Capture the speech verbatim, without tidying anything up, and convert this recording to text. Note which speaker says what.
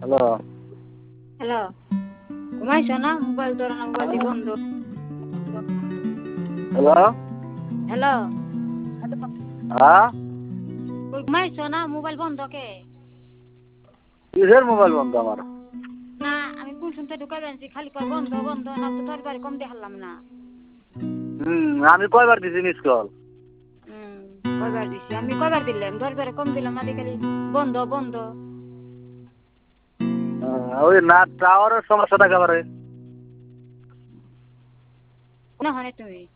Speaker 1: Hello
Speaker 2: hello ঘুমাইছো না? Mobile ধরো না, মোবাইল দিয়ে বন্ধ।
Speaker 1: হ্যালো
Speaker 2: হ্যালো
Speaker 1: হ্যাঁ
Speaker 2: ঘুমাইছো না? মোবাইল বন্ধ কে?
Speaker 1: কিসের মোবাইল বন্ধ আমার?
Speaker 2: না আমি কোন শুনতে ঢুকাই আনছি, খালি কয় বন্ধ বন্ধ, না তো তোর বাড়ি কম দেখালাম না।
Speaker 1: হুম আমি কয়বার দিছি মিস কল?
Speaker 2: হুম কয়বার দিছি? আমি কয়বার দিলাম? দশ বারে কম দিলাম না, খালি বন্ধ বন্ধ।
Speaker 1: ওই না টাওয়ারের সমস্যা থাকে পারে।
Speaker 2: না হয় তুমি